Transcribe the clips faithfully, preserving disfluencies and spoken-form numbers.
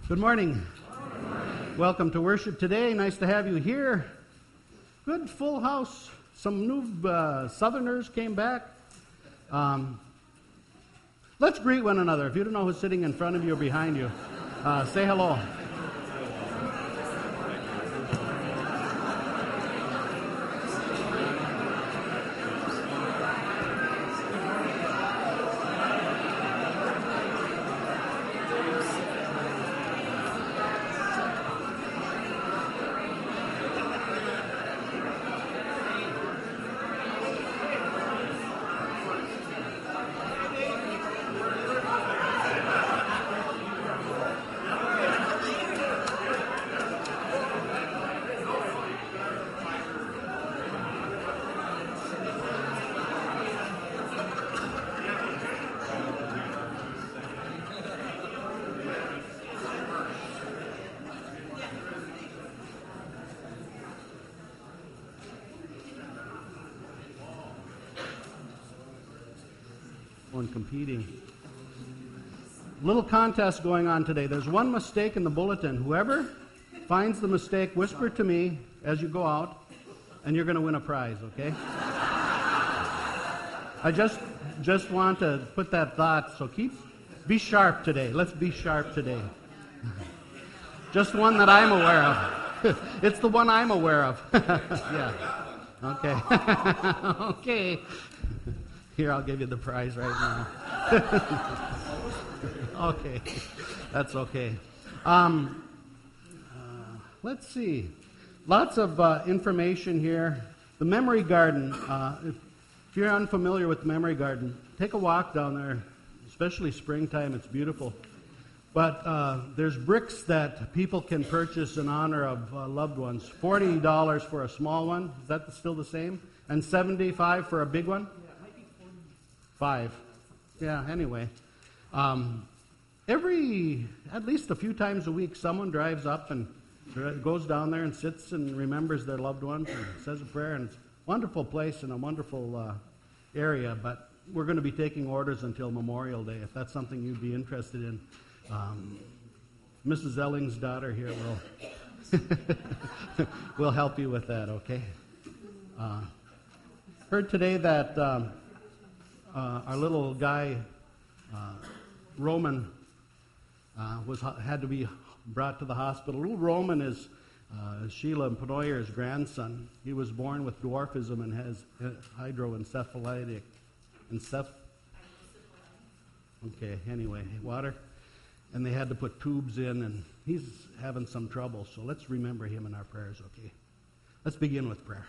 Good morning. Good morning. Welcome to worship today. Nice to have you here. Good full house. Some new uh, Southerners came back. Um, let's greet one another. If you don't know who's sitting in front of you or behind you, uh, say hello. One competing. Little contest going on today. There's one mistake in the bulletin. Whoever finds the mistake, whisper to me as you go out, and you're going to win a prize, okay? I just just want to put that thought, so keep, be sharp today. Let's be sharp today. Just one that I'm aware of. It's the one I'm aware of. Yeah. Okay. Okay. Here, I'll give you the prize right now. Okay, that's okay. Um, uh, let's see. Lots of uh, information here. The Memory Garden. Uh, if, if you're unfamiliar with the Memory Garden, take a walk down there, especially springtime. It's beautiful. But uh, there's bricks that people can purchase in honor of uh, loved ones. forty dollars for a small one. Is that still the same? And seventy-five dollars for a big one? Five. Yeah, anyway. Um, every, at least a few times a week, someone drives up and goes down there and sits and remembers their loved ones and says a prayer. And it's a wonderful place and a wonderful uh, area, but we're going to be taking orders until Memorial Day, if that's something you'd be interested in. Um, Missus Elling's daughter here will, will help you with that, okay? Uh, heard today that... Um, Uh, our little guy, uh, Roman, uh, was had to be brought to the hospital. Little Roman is uh, Sheila Penoyer's grandson. He was born with dwarfism and has hydroencephalitic. Enceph- okay, anyway, water. And they had to put tubes in, and he's having some trouble. So let's remember him in our prayers, okay? Let's begin with prayer.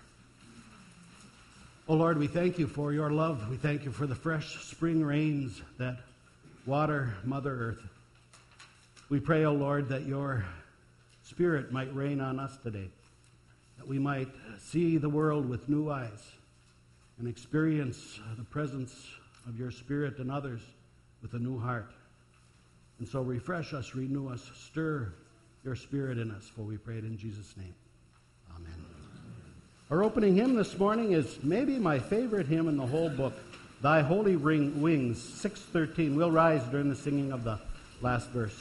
Oh Lord, we thank you for your love. We thank you for the fresh spring rains that water Mother Earth. We pray, oh Lord, that your Spirit might rain on us today, that we might see the world with new eyes and experience the presence of your Spirit in others with a new heart. And so refresh us, renew us, stir your Spirit in us, for we pray it in Jesus' name. Amen. Our opening hymn this morning is maybe my favorite hymn in the whole book, Thy Holy Ring Wings, six thirteen. We'll rise during the singing of the last verse.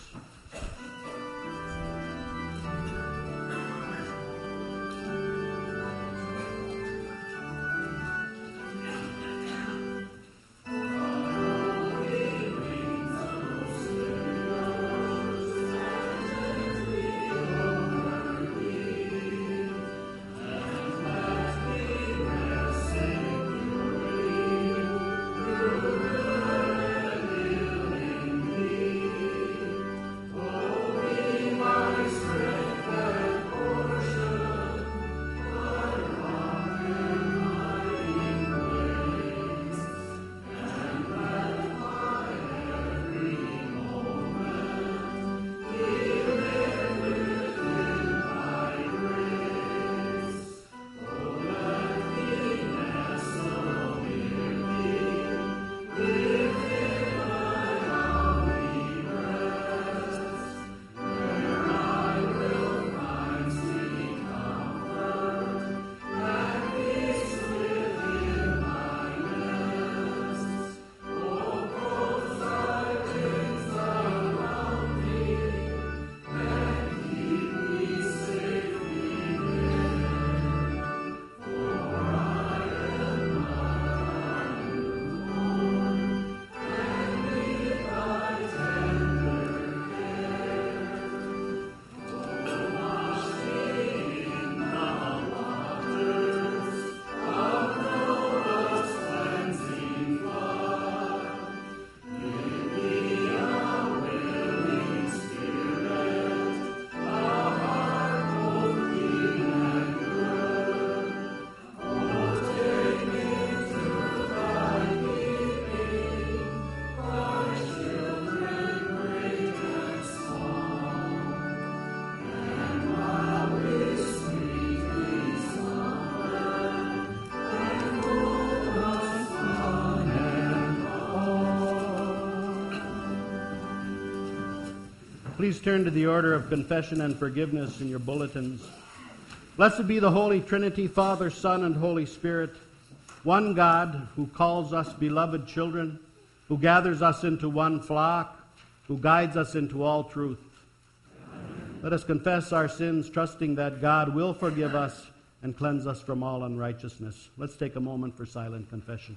Please turn to the order of confession and forgiveness in your bulletins. Blessed be the Holy Trinity, Father, Son, and Holy Spirit, one God who calls us beloved children, who gathers us into one flock, who guides us into all truth. Amen. Let us confess our sins, trusting that God will forgive us and cleanse us from all unrighteousness. Let's take a moment for silent confession.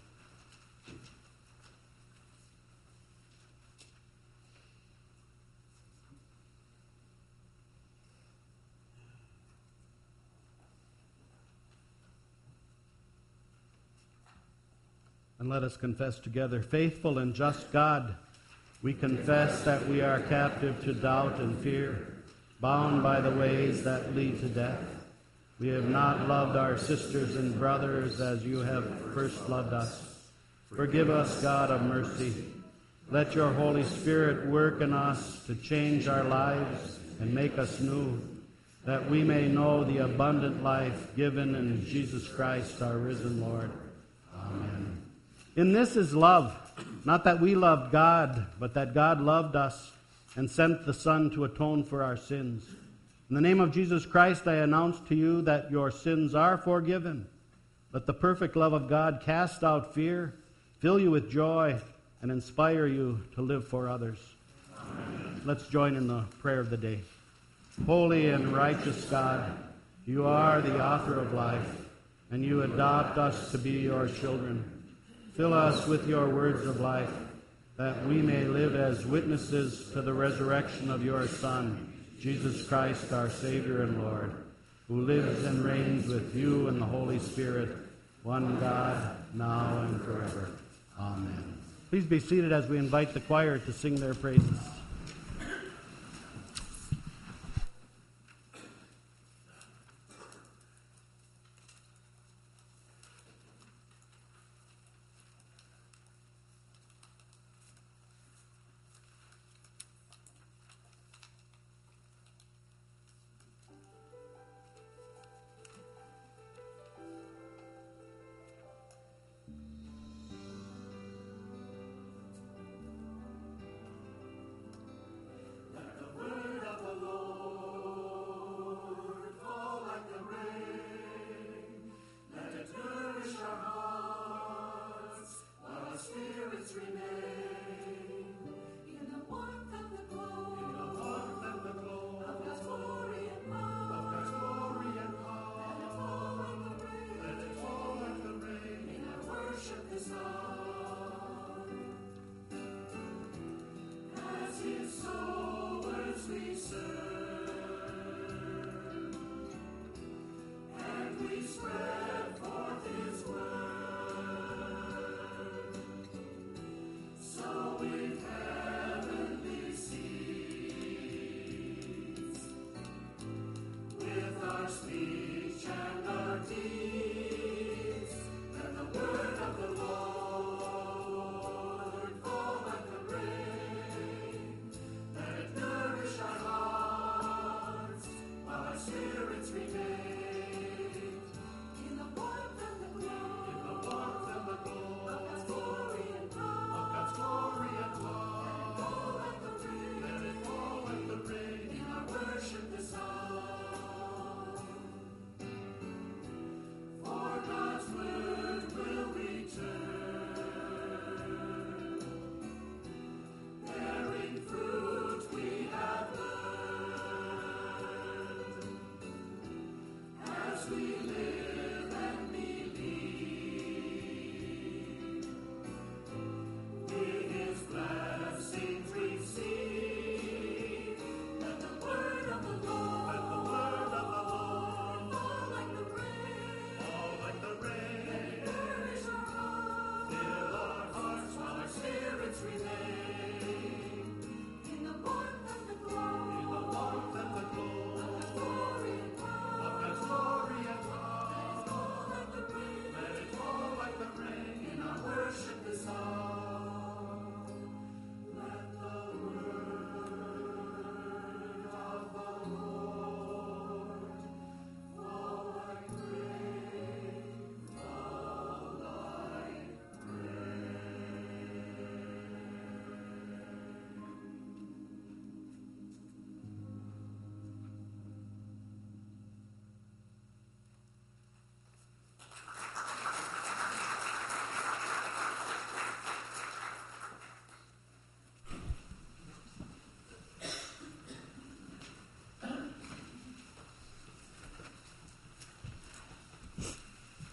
And let us confess together. Faithful and just God, we confess that we are captive to doubt and fear, bound by the ways that lead to death. We have not loved our sisters and brothers as you have first loved us. Forgive us, God of mercy. Let your Holy Spirit work in us to change our lives and make us new, that we may know the abundant life given in Jesus Christ, our risen Lord. Amen. In this is love, not that we loved God, but that God loved us and sent the Son to atone for our sins. In the name of Jesus Christ, I announce to you that your sins are forgiven. Let the perfect love of God cast out fear, fill you with joy, and inspire you to live for others. Amen. Let's join in the prayer of the day. Holy and righteous God, you are the author of life, and you adopt us to be your children. Fill us with your words of life, that we may live as witnesses to the resurrection of your Son, Jesus Christ, our Savior and Lord, who lives and reigns with you and the Holy Spirit, one God, now and forever. Amen. Please be seated as we invite the choir to sing their praises.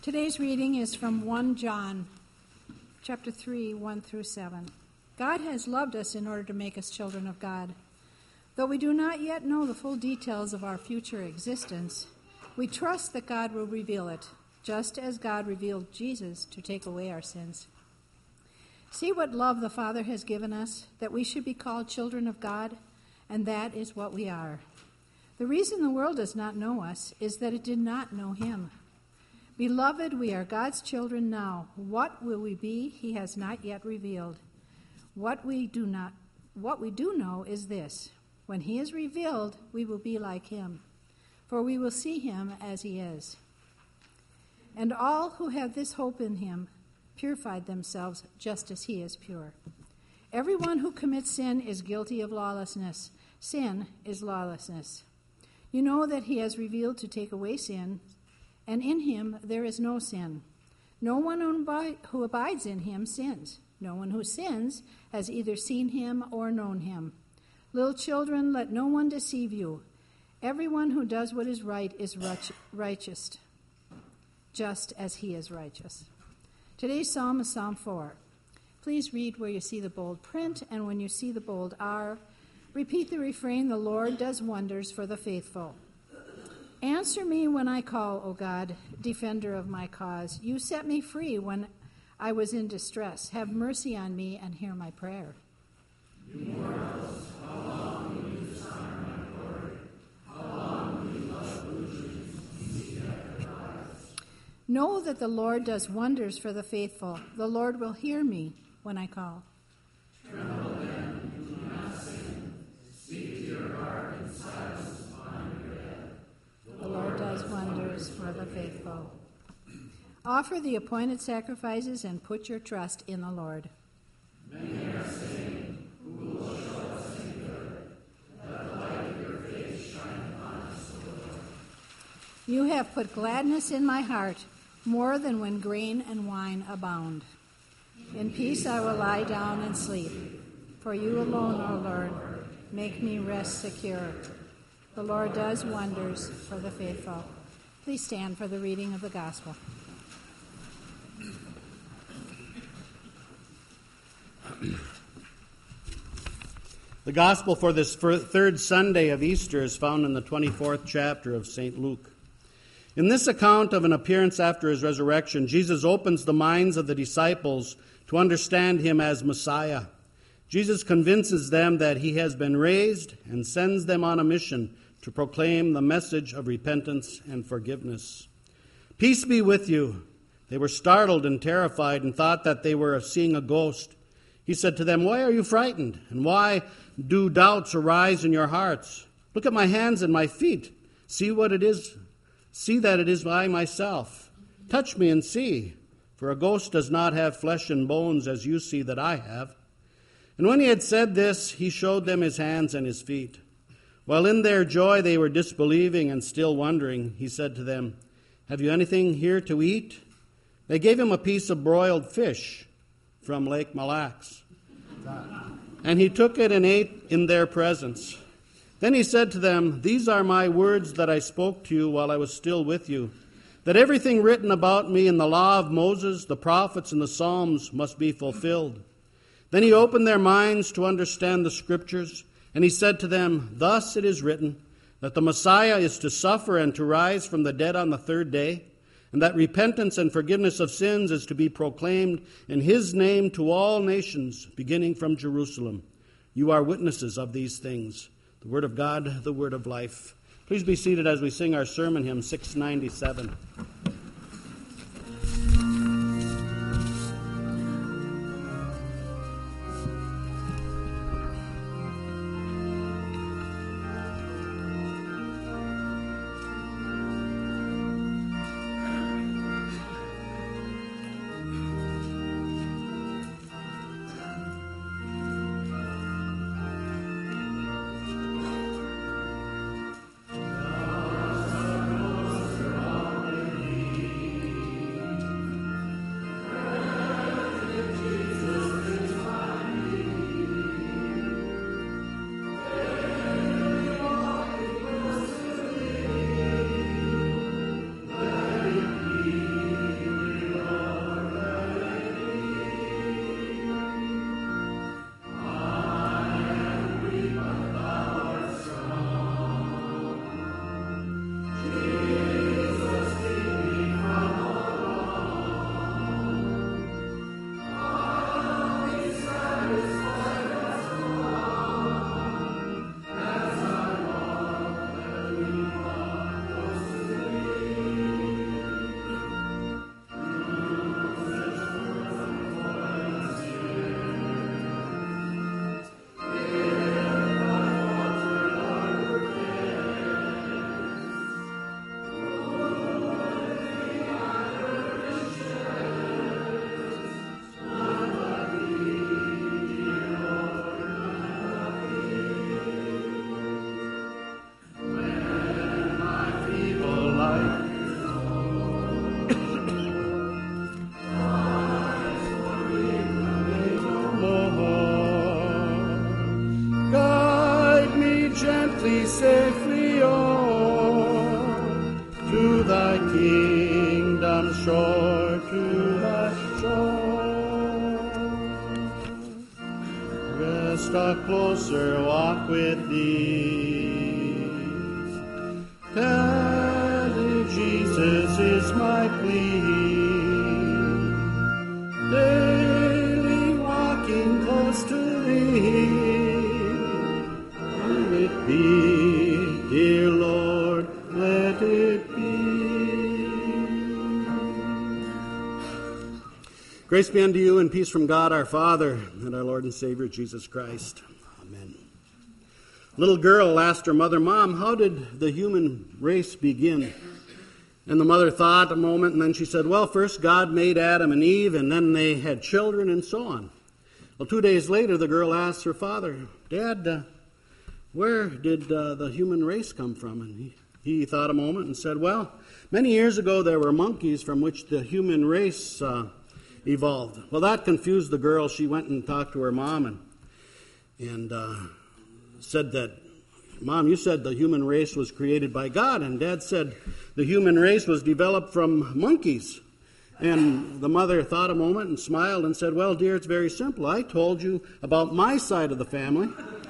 Today's reading is from First John, chapter three, one through seven. God has loved us in order to make us children of God. Though we do not yet know the full details of our future existence, we trust that God will reveal it, just as God revealed Jesus to take away our sins. See what love the Father has given us, that we should be called children of God, and that is what we are. The reason the world does not know us is that it did not know him. Beloved, we are God's children now. What will we be? He has not yet revealed. What we do not, what we do know is this: when he is revealed, we will be like him, for we will see him as he is. And all who have this hope in him purified themselves just as he is pure. Everyone who commits sin is guilty of lawlessness. Sin is lawlessness. You know that he has revealed to take away sin, and in him there is no sin. No one who abides in him sins. No one who sins has either seen him or known him. Little children, let no one deceive you. Everyone who does what is right is righteous, just as he is righteous. Today's psalm is Psalm four. Please read where you see the bold print, and when you see the bold R, repeat the refrain, "The Lord does wonders for the faithful." Answer me when I call, O God, defender of my cause. You set me free when I was in distress. Have mercy on me and hear my prayer. You mortals, how long will you dishonor my glory? How long will you love illusions and seek after lies? Know that the Lord does wonders for the faithful. The Lord will hear me when I call. Tremble then, do not sin. Speak to your heart in silence upon your bed. The Lord does wonders for the faithful. Offer the appointed sacrifices and put your trust in the Lord. Many are saying, who will show us any good? Let the light of your face shine upon us, O Lord. You have put gladness in my heart, more than when grain and wine abound. In peace I will lie down and sleep. For you alone, O Lord, make me rest secure. The Lord does wonders for the faithful. Please stand for the reading of the gospel. The gospel for this third Sunday of Easter is found in the twenty-fourth chapter of Saint Luke. In this account of an appearance after his resurrection, Jesus opens the minds of the disciples to understand him as Messiah. Jesus convinces them that he has been raised and sends them on a mission to proclaim the message of repentance and forgiveness. Peace be with you. They were startled and terrified and thought that they were seeing a ghost. He said to them, "Why are you frightened? And why do doubts arise in your hearts? Look at my hands and my feet. See what it is. See that it is I myself. Touch me and see, for a ghost does not have flesh and bones as you see that I have." And when he had said this, he showed them his hands and his feet. While in their joy they were disbelieving and still wondering, he said to them, "Have you anything here to eat?" They gave him a piece of broiled fish from Lake Mille Lacs. And he took it and ate in their presence. Then he said to them, "These are my words that I spoke to you while I was still with you, that everything written about me in the law of Moses, the prophets, and the Psalms must be fulfilled." Then he opened their minds to understand the Scriptures, and he said to them, "Thus it is written, that the Messiah is to suffer and to rise from the dead on the third day, and that repentance and forgiveness of sins is to be proclaimed in his name to all nations, beginning from Jerusalem. You are witnesses of these things." The word of God, the word of life. Please be seated as we sing our sermon hymn, six ninety-seven. safely, safely o'er to thy kingdom shore, to thy shore. Rest a closer walk with thee. Tell thee Jesus is my plea. Daily walking close to thee. Let it be, dear Lord, let it be. Grace be unto you and peace from God our Father and our Lord and Savior Jesus Christ. Amen. Little girl asked her mother, Mom, how did the human race begin? And the mother thought a moment, and then she said, well, first God made Adam and Eve, and then they had children, and so on. Well, two days later, the girl asked her father, Dad, uh, where did uh, the human race come from? And he, he thought a moment and said, well, many years ago there were monkeys from which the human race uh, evolved. Well, that confused the girl. She went and talked to her mom and, and uh, said that, Mom, you said the human race was created by God, and Dad said the human race was developed from monkeys. And the mother thought a moment and smiled and said, well, dear, it's very simple. I told you about my side of the family.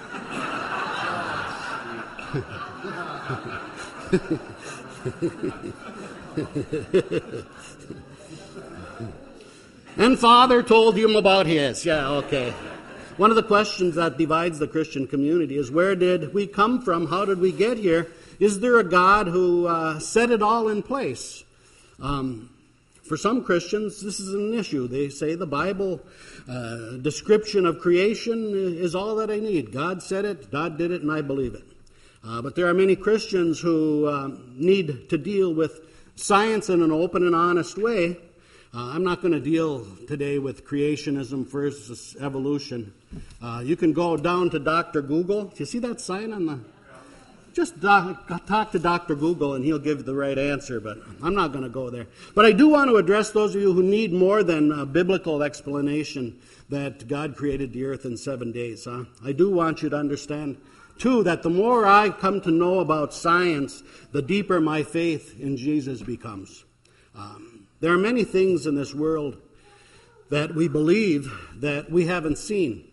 And Father told him about his. Yeah, okay. One of the questions that divides the Christian community is, where did we come from? How did we get here? Is there a God who uh, set it all in place? Um, for some Christians, this is an issue. They say the Bible uh, description of creation is all that I need. God said it, God did it, and I believe it. Uh, but there are many Christians who uh, need to deal with science in an open and honest way. Uh, I'm not going to deal today with creationism versus evolution. Uh, you can go down to Doctor Google. Do you see that sign on the... Just do- talk to Doctor Google and he'll give you the right answer, but I'm not going to go there. But I do want to address those of you who need more than a biblical explanation that God created the earth in seven days. Huh? I do want you to understand, too, that the more I come to know about science, the deeper my faith in Jesus becomes. Um, There are many things in this world that we believe that we haven't seen.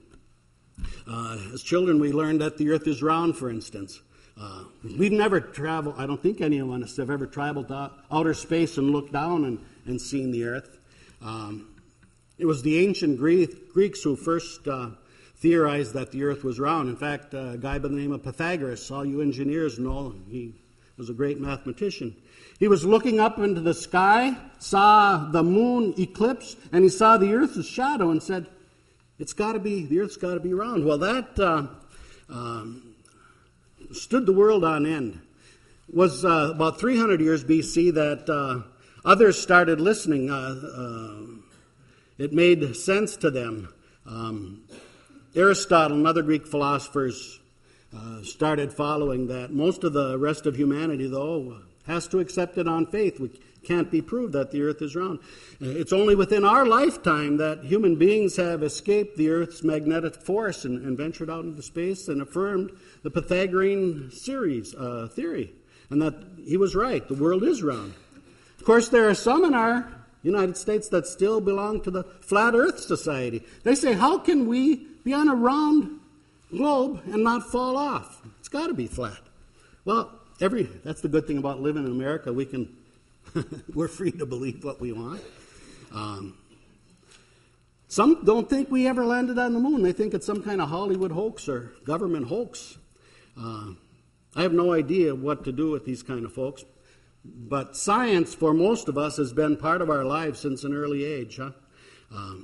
Uh, as children, we learned that the earth is round, for instance. Uh, we've never traveled, I don't think any of us have ever traveled to outer space and looked down and, and seen the earth. Um, it was the ancient Greek, Greeks who first uh, theorized that the earth was round. In fact, a guy by the name of Pythagoras, all you engineers know, he was a great mathematician. He was looking up into the sky, saw the moon eclipse, and he saw the earth's shadow and said, it's got to be, the earth's got to be round. Well, that uh, um, stood the world on end. It was uh, about three hundred years B C that uh, others started listening. Uh, uh, it made sense to them. Um, Aristotle and other Greek philosophers uh, started following that. Most of the rest of humanity, though, has to accept it on faith. We can't be proved that the earth is round. It's only within our lifetime that human beings have escaped the earth's magnetic force and, and ventured out into space and affirmed the Pythagorean series, uh, theory, and that he was right. The world is round. Of course, there are some in our United States that still belong to the Flat Earth Society. They say, how can we be on a round globe and not fall off? It's got to be flat. Well, Every that's the good thing about living in America. We can we're free to believe what we want. Um, some don't think we ever landed on the moon. They think it's some kind of Hollywood hoax or government hoax. Uh, I have no idea what to do with these kind of folks. But science, for most of us, has been part of our lives since an early age. Huh? Um,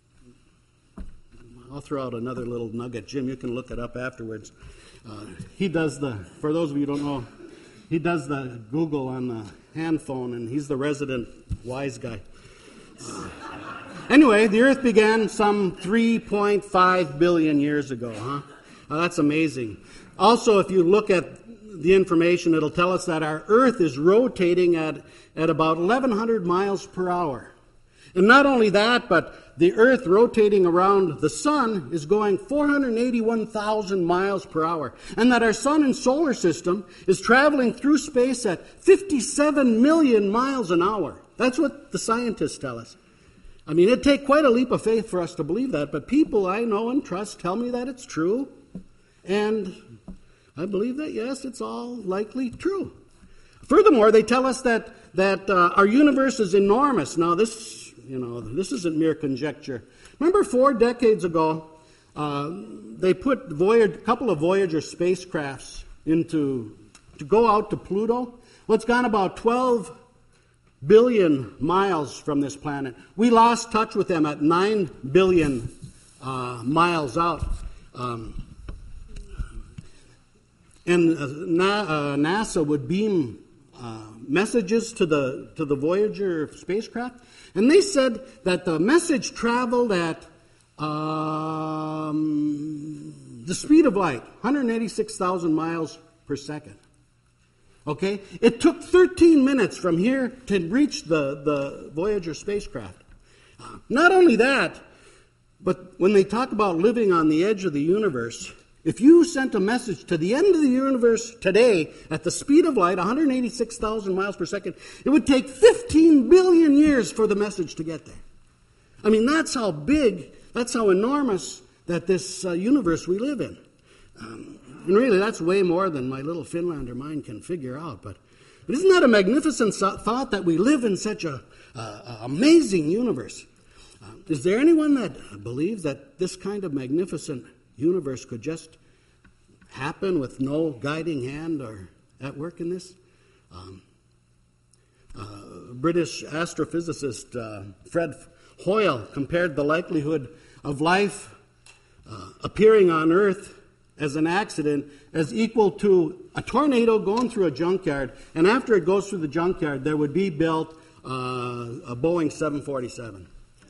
I'll throw out another little nugget. Jim, you can look it up afterwards. Uh, he does the, for those of you who don't know, he does the Google on the hand phone, and he's the resident wise guy. Uh, anyway, the Earth began some three point five billion years ago. Huh? Uh, that's amazing. Also, if you look at the information, it'll tell us that our Earth is rotating at, at about eleven hundred miles per hour. And not only that, but the Earth rotating around the sun is going four hundred eighty-one thousand miles per hour, and that our sun and solar system is traveling through space at fifty-seven million miles an hour. That's what the scientists tell us. I mean, it'd take quite a leap of faith for us to believe that, but people I know and trust tell me that it's true, and I believe that, yes, it's all likely true. Furthermore, they tell us that, that uh, our universe is enormous. Now, this, you know, this isn't mere conjecture. Remember four decades ago, uh, they put Voyager, a couple of Voyager spacecrafts into, to go out to Pluto? Well, it's gone about twelve billion miles from this planet. We lost touch with them at nine billion uh, miles out. Um, and uh, Na- uh, NASA would beam uh, messages to the to the Voyager spacecraft, and they said that the message traveled at um, the speed of light, one hundred eighty-six thousand miles per second. Okay? It took thirteen minutes from here to reach the, the Voyager spacecraft. Uh, not only that, but when they talk about living on the edge of the universe, if you sent a message to the end of the universe today at the speed of light, one hundred eighty-six thousand miles per second, it would take fifteen billion years for the message to get there. I mean, that's how big, that's how enormous that this uh, universe we live in. Um, And really, that's way more than my little Finlander mind can figure out. But, but isn't that a magnificent thought that we live in such a uh, amazing universe? Uh, is there anyone that believes that this kind of magnificent universe could just happen with no guiding hand or at work in this? Um, uh, British astrophysicist uh, Fred Hoyle compared the likelihood of life uh, appearing on Earth as an accident as equal to a tornado going through a junkyard, and after it goes through the junkyard, there would be built uh, a Boeing seven forty-seven.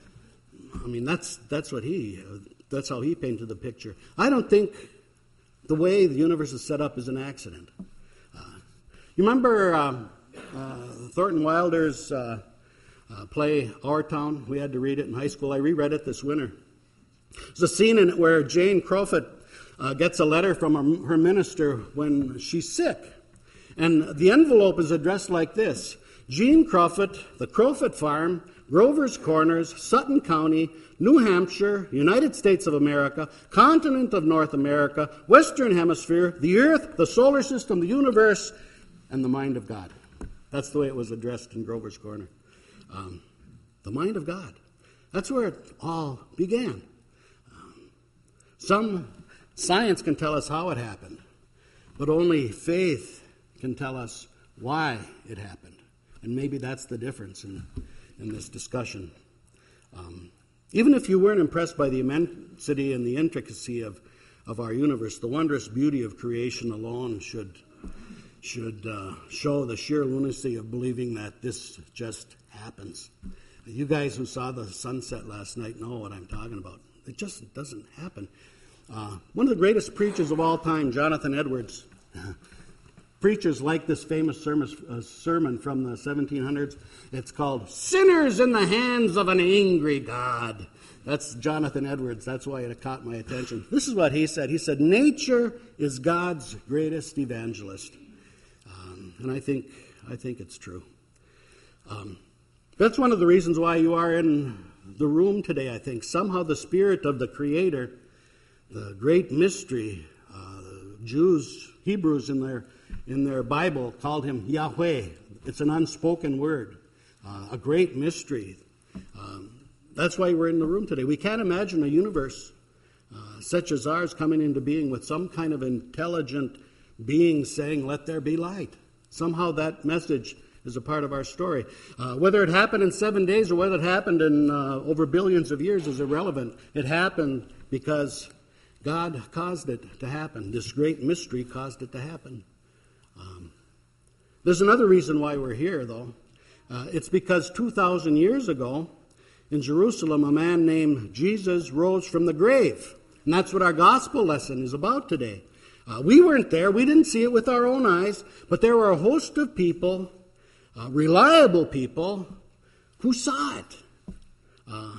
I mean, that's that's what he, that's how he painted the picture. I don't think the way the universe is set up is an accident. Uh, you remember um, uh, Thornton Wilder's uh, uh, play Our Town? We had to read it in high school. I reread it this winter. There's a scene in it where Jane Crofut Uh, gets a letter from her, her minister when she's sick. And the envelope is addressed like this: Jean Crofut, the Crofut Farm, Grover's Corners, Sutton County, New Hampshire, United States of America, continent of North America, Western Hemisphere, the Earth, the solar system, the universe, and the mind of God. That's the way it was addressed in Grover's Corner. Um, the mind of God. That's where it all began. Um, some Science can tell us how it happened, but only faith can tell us why it happened. And maybe that's the difference in, in this discussion. Um, even if you weren't impressed by the immensity and the intricacy of, of our universe, the wondrous beauty of creation alone should, should uh, show the sheer lunacy of believing that this just happens. You guys who saw the sunset last night know what I'm talking about. It just doesn't happen. Uh, one of the greatest preachers of all time, Jonathan Edwards, preachers like this famous sermon, uh, sermon from the seventeen hundreds. It's called Sinners in the Hands of an Angry God. That's Jonathan Edwards. That's why it caught my attention. This is what he said. He said, nature is God's greatest evangelist. Um, and I think, I think it's true. Um, that's one of the reasons why you are in the room today, I think. Somehow the Spirit of the Creator, the great mystery, uh, Jews, Hebrews in their in their Bible called him Yahweh. It's an unspoken word, uh, a great mystery. Um, that's why we're in the room today. We can't imagine a universe uh, such as ours coming into being with some kind of intelligent being saying, "Let there be light." Somehow that message is a part of our story. Uh, whether it happened in seven days or whether it happened in uh, over billions of years is irrelevant. It happened because God caused it to happen. This great mystery caused it to happen. Um, there's another reason why we're here, though. Uh, it's because two thousand years ago in Jerusalem, a man named Jesus rose from the grave. And that's what our gospel lesson is about today. Uh, we weren't there. We didn't see it with our own eyes. But there were a host of people, uh, reliable people, who saw it. Uh,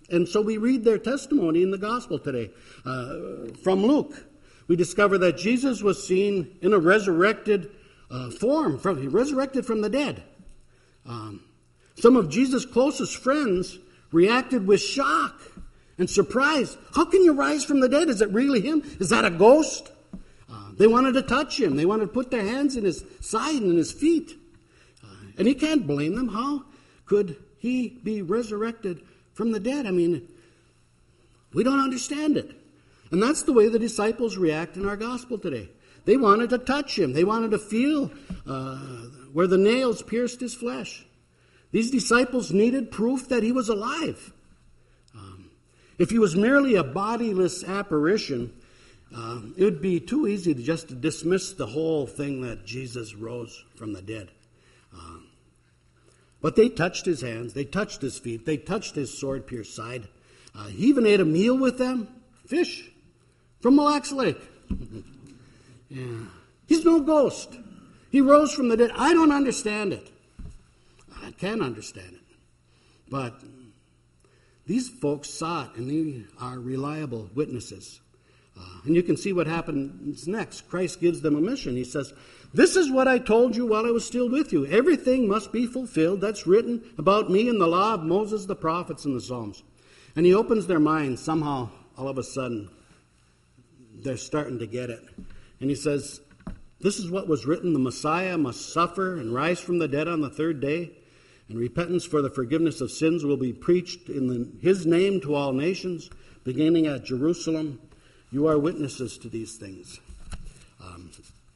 And so we read their testimony in the gospel today. Uh, from Luke, we discover that Jesus was seen in a resurrected uh, form, from, he resurrected from the dead. Um, some of Jesus' closest friends reacted with shock and surprise. How can you rise from the dead? Is it really him? Is that a ghost? Uh, they wanted to touch him. They wanted to put their hands in his side and in his feet. Uh, and you can't blame them. How could he be resurrected from the dead? I mean, we don't understand it. And that's the way the disciples react in our gospel today. They wanted to touch him. They wanted to feel uh, where the nails pierced his flesh. These disciples needed proof that he was alive. Um, if he was merely a bodiless apparition, uh, it would be too easy to just to dismiss the whole thing that Jesus rose from the dead. Um, but they touched his hands. They touched his feet. They touched his sword-pierced side. Uh, he even ate a meal with them, fish, from Mille Lacs Lake. Yeah. He's no ghost. He rose from the dead. I don't understand it. I can't understand it. But these folks saw it, and they are reliable witnesses. Uh, and you can see what happens next. Christ gives them a mission. He says, "This is what I told you while I was still with you. Everything must be fulfilled that's written about me in the law of Moses, the prophets, and the Psalms." And he opens their minds. Somehow, all of a sudden, they're starting to get it. And he says, "This is what was written. The Messiah must suffer and rise from the dead on the third day. And repentance for the forgiveness of sins will be preached in the, his name to all nations, beginning at Jerusalem. You are witnesses to these things." Um,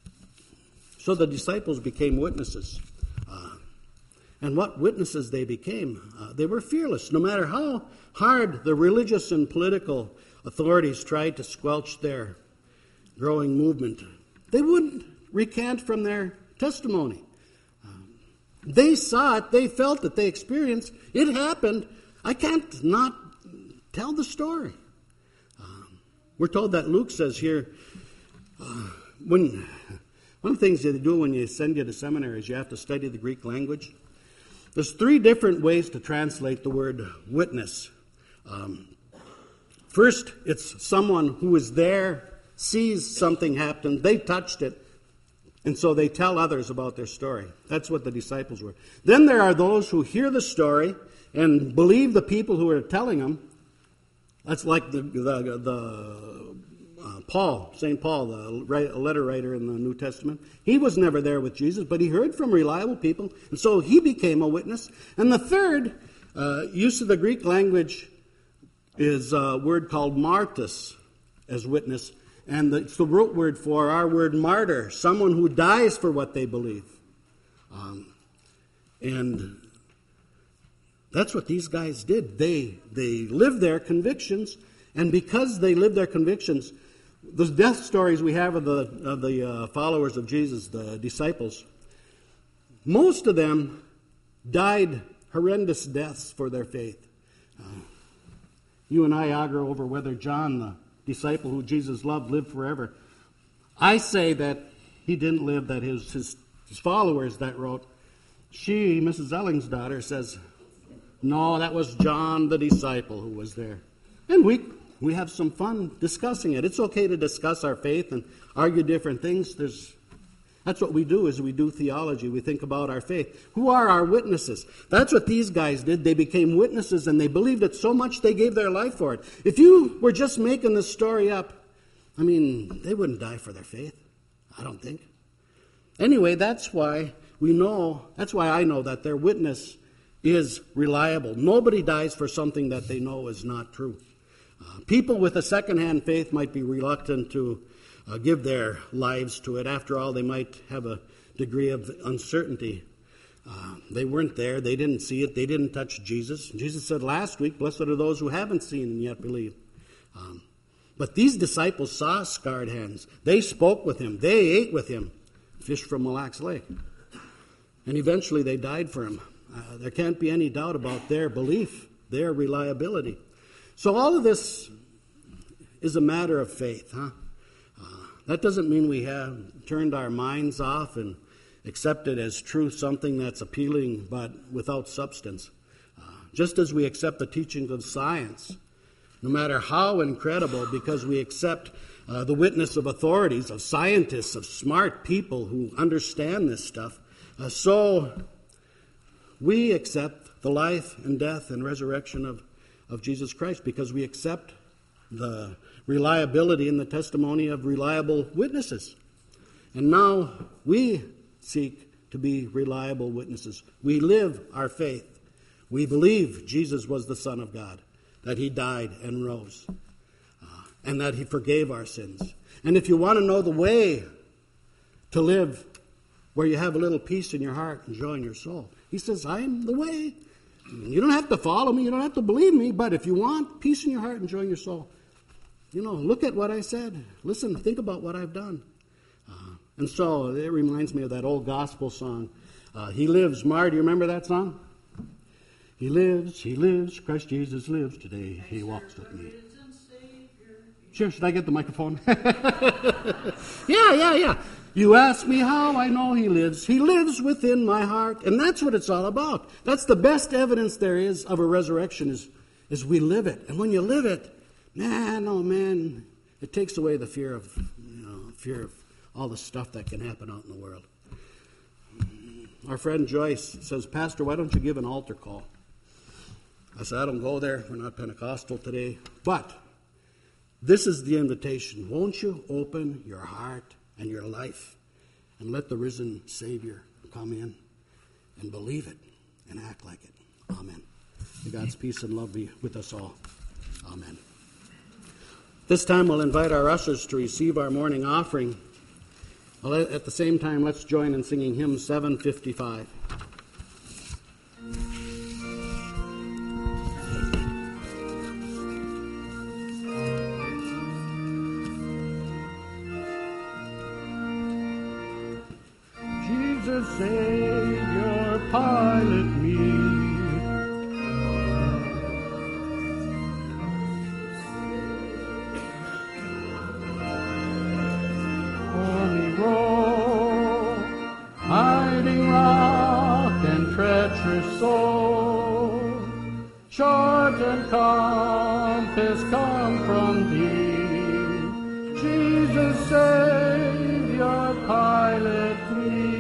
so the disciples became witnesses. Uh, and what witnesses they became? Uh, they were fearless. No matter how hard the religious and political authorities tried to squelch their growing movement, they wouldn't recant from their testimony. They saw it, they felt it, they experienced it. It happened. I can't not tell the story. Um, we're told that Luke says here, uh, when one of the things they do when you send you to seminary is you have to study the Greek language. There's three different ways to translate the word witness. Um, first, it's someone who is there, sees something happen, they touched it, and so they tell others about their story. That's what the disciples were. Then there are those who hear the story and believe the people who are telling them. That's like the, the, the uh, Paul, Saint Paul, the write, letter writer in the New Testament. He was never there with Jesus, but he heard from reliable people, and so he became a witness. And the third uh, use of the Greek language is a word called martus, as witness. And it's the root word for our word martyr, someone who dies for what they believe. Um, and that's what these guys did. They they lived their convictions, and because they lived their convictions, the death stories we have of the of the uh, followers of Jesus, the disciples, most of them died horrendous deaths for their faith. Uh, you and I argue over whether John, the disciple who Jesus loved, lived forever. I say that he didn't live, that his, his, his followers that wrote. She, Missus Elling's daughter, says, no, that was John the disciple who was there. And we we have some fun discussing it. It's okay to discuss our faith and argue different things. There's That's what we do, is we do theology. We think about our faith. Who are our witnesses? That's what these guys did. They became witnesses, and they believed it so much they gave their life for it. If you were just making this story up, I mean, they wouldn't die for their faith. I don't think. Anyway, that's why we know, that's why I know that their witness is reliable. Nobody dies for something that they know is not true. Uh, people with a second-hand faith might be reluctant to Uh, give their lives to it. After all, they might have a degree of uncertainty. Uh, they weren't there. They didn't see it. They didn't touch Jesus. Jesus said last week, blessed are those who haven't seen and yet believe. Um, but these disciples saw scarred hands. They spoke with him. They ate with him. Fish from Mille Lacs Lake. And eventually they died for him. Uh, there can't be any doubt about their belief, their reliability. So all of this is a matter of faith, huh? That doesn't mean we have turned our minds off and accepted as truth something that's appealing but without substance. Uh, just as we accept the teachings of science, no matter how incredible, because we accept uh, the witness of authorities, of scientists, of smart people who understand this stuff, uh, so we accept the life and death and resurrection of, of Jesus Christ, because we accept the reliability and the testimony of reliable witnesses. And now we seek to be reliable witnesses. We live our faith. We believe Jesus was the Son of God, that he died and rose, uh, and that he forgave our sins. And if you want to know the way to live where you have a little peace in your heart and joy in your soul, he says, I am the way. You don't have to follow me, you don't have to believe me, but if you want peace in your heart and joy in your soul, you know, look at what I said. Listen, think about what I've done. Uh, and so it reminds me of that old gospel song, uh, He Lives. Mar, do you remember that song? He lives, he lives, Christ Jesus lives today. He walks with me. Sure, should I get the microphone? yeah, yeah, yeah. You ask me how I know he lives. He lives within my heart. And that's what it's all about. That's the best evidence there is of a resurrection is, is we live it. And when you live it, man, oh man, it takes away the fear of, you know, fear of all the stuff that can happen out in the world. Our friend Joyce says, Pastor, why don't you give an altar call? I said, I don't go there. We're not Pentecostal today. But this is the invitation. Won't you open your heart and your life and let the risen Savior come in and believe it and act like it? Amen. May God's peace and love be with us all. Amen. This time we'll invite our ushers to receive our morning offering. Well, at the same time, let's join in singing hymn seven fifty-five. Jesus, Savior, pilot me. Holy road, hiding rock and treacherous soul, short and compass come from thee. Jesus, Savior, pilot me.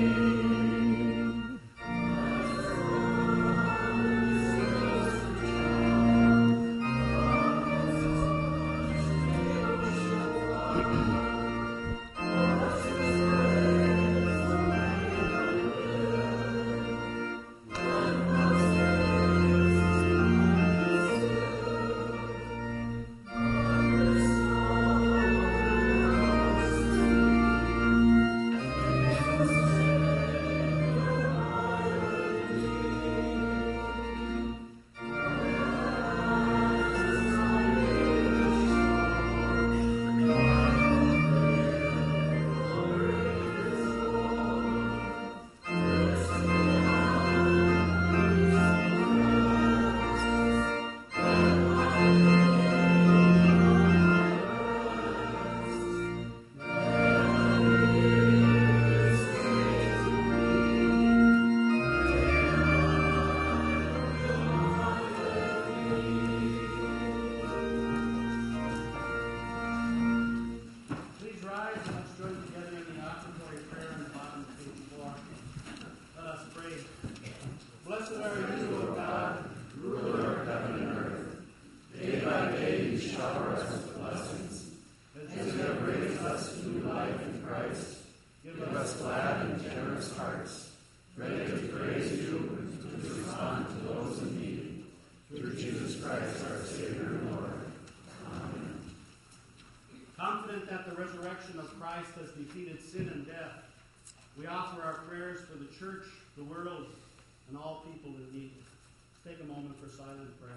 Confident that the resurrection of Christ has defeated sin and death, we offer our prayers for the church, the world, and all people in need. Let's take a moment for silent prayer.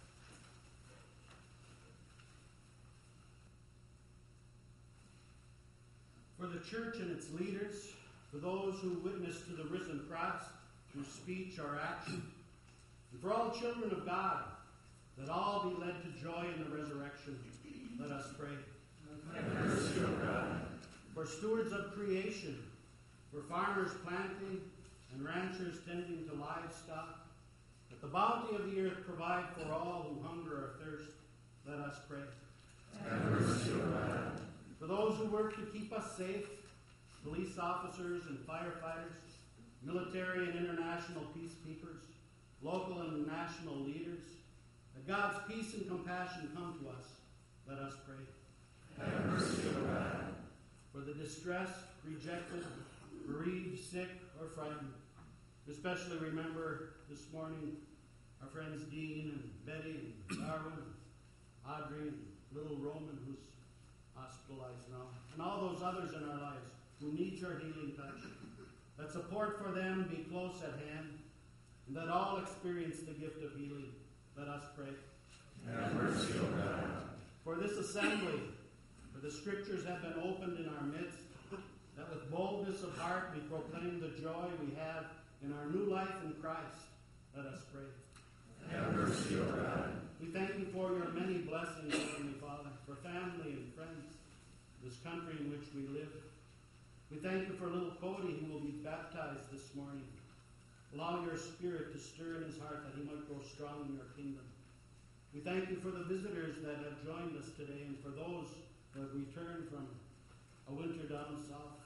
For the church and its leaders, for those who witness to the risen Christ through speech or action, and for all children of God, that all be led to joy in the resurrection, let us pray. Have mercy, O God. For stewards of creation, for farmers planting and ranchers tending to livestock, That the bounty of the earth provide for all who hunger or thirst. Let us pray. Have mercy, O God. For those who work to keep us safe, police officers and firefighters, military and international peacekeepers, local and national leaders, that God's peace and compassion come to us. Let us pray. Have mercy, O God. For the distressed, rejected, bereaved, sick, or frightened. Especially remember this morning our friends Dean and Betty and Darwin, Audrey and little Roman, who's hospitalized now, and all those others in our lives who need your healing touch. Let support for them be close at hand, and that all experience the gift of healing. Let us pray. Have mercy, O God. For this assembly, for the scriptures have been opened in our midst, that with boldness of heart we proclaim the joy we have in our new life in Christ. Let us pray. Have mercy, O God. We thank you for your many blessings, Heavenly Father, for family and friends, this country in which we live. We thank you for little Cody, who will be baptized this morning. Allow your Spirit to stir in his heart that he might grow strong in your kingdom. We thank you for the visitors that have joined us today and for those who have returned from a winter down south.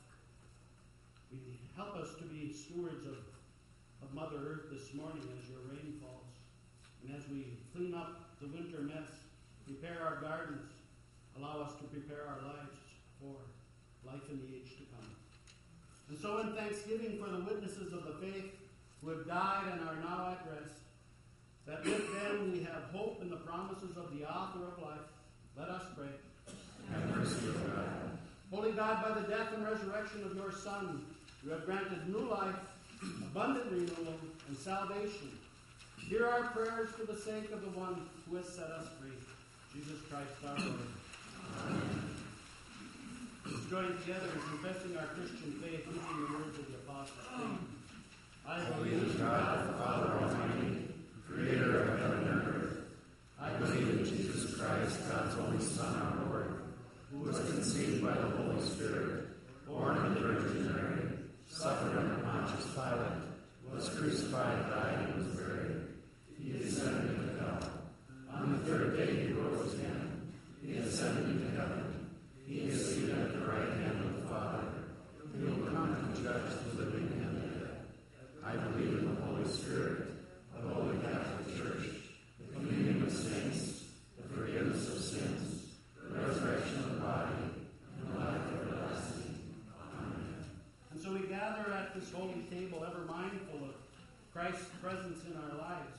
We help us to be stewards of, of Mother Earth this morning as your rain falls. And as we clean up the winter mess, prepare our gardens, allow us to prepare our lives for life in the age to come. And so in thanksgiving for the witnesses of the faith who have died and are now at rest, that with them we have hope in the promises of the author of life, let us pray. Have mercy, O God. Holy God, by the death and resurrection of your Son, you have granted new life, abundant renewal, and salvation. Hear our prayers for the sake of the one who has set us free, Jesus Christ our Lord. Amen. Let's join together in confessing our Christian faith using the words of the Apostles' Creed. I believe in God, the Father Almighty, creator of heaven and earth. I believe in Jesus Christ, God's only Son, our Lord, who was conceived by the Holy Spirit, born of the Virgin Mary, suffered under Pontius Pilate, was crucified, died, and was buried. He descended into hell. On the third day he rose again. He ascended into heaven. He is seated at the right hand of the Father. He will come to judge the living and the dead. I believe in the Holy Spirit, the Holy Catholic Church, the communion of saints, the forgiveness of sins, the resurrection of the body, and life everlasting. Amen. And so we gather at this holy table ever mindful of Christ's presence in our lives.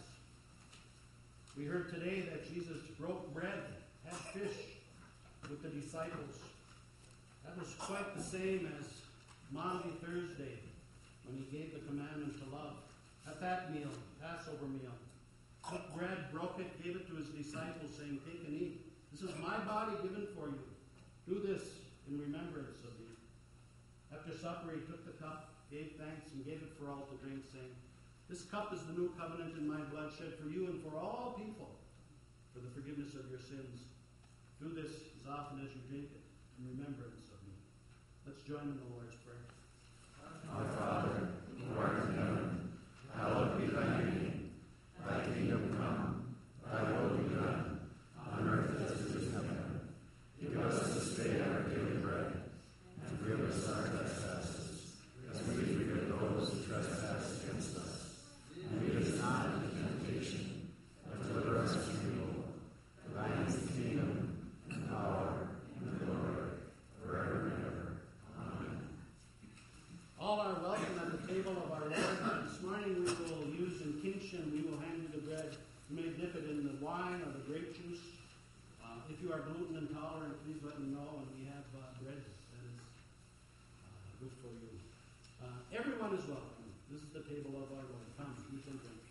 We heard today that Jesus broke bread, had fish with the disciples. That was quite the same as Maundy Thursday when he gave the commandment to love. At that meal, Passover meal, took bread, broke it, gave it to his disciples, saying, "Take and eat. This is my body given for you. Do this in remembrance of me." After supper, he took the cup, gave thanks, and gave it for all to drink, saying, "This cup is the new covenant in my blood, shed for you and for all people, for the forgiveness of your sins. Do this as often as you drink it in remembrance of me." Let's join in the Lord's Prayer. Our Father, who art in heaven, hallowed be thy name. Thy kingdom come, thy will be done, on earth as it is in heaven. Give us this day our daily bread, and forgive us our trespasses, as we forgive those who trespass against us. And lead us not into temptation, but deliver us from evil. For thine is the kingdom, and power, and glory, forever and ever. Amen. All are welcome at the table of our Lord. This morning we will use in kinship, we will hand you the bread. You may dip it in the wine or the grape juice. Uh, if you are gluten intolerant, please let me know, and we have uh, bread that is uh, good for you. Uh, everyone is welcome. This is the table of our Lord. Come, eat and drink.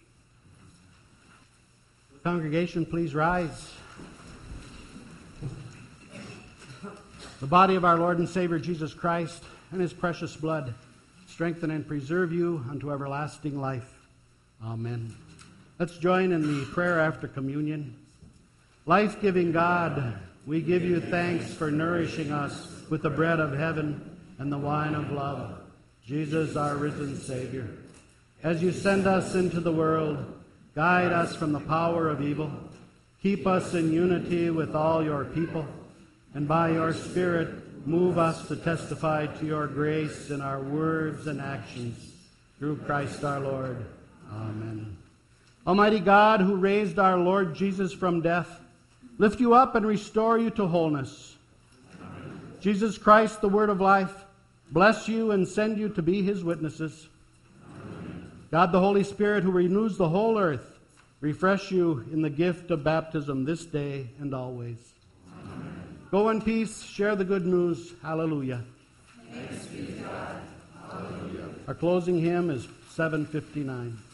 Congregation, please rise. The body of our Lord and Savior Jesus Christ and his precious blood strengthen and preserve you unto everlasting life. Amen. Let's join in the prayer after communion. Life-giving God, we give you thanks for nourishing us with the bread of heaven and the wine of love, Jesus, our risen Savior. As you send us into the world, Guide us from the power of evil. Keep us in unity with all your people, and by your Spirit move us to testify to your grace in our words and actions. Through Christ our Lord. Amen. Almighty God, who raised our Lord Jesus from death, lift you up and restore you to wholeness. Amen. Jesus Christ, the Word of life, bless you and send you to be his witnesses. Amen. God, the Holy Spirit, who renews the whole earth, refresh you in the gift of baptism this day and always. Amen. Go in peace, share the good news. Hallelujah. Thanks be to God. Hallelujah. Our closing hymn is seven fifty-nine.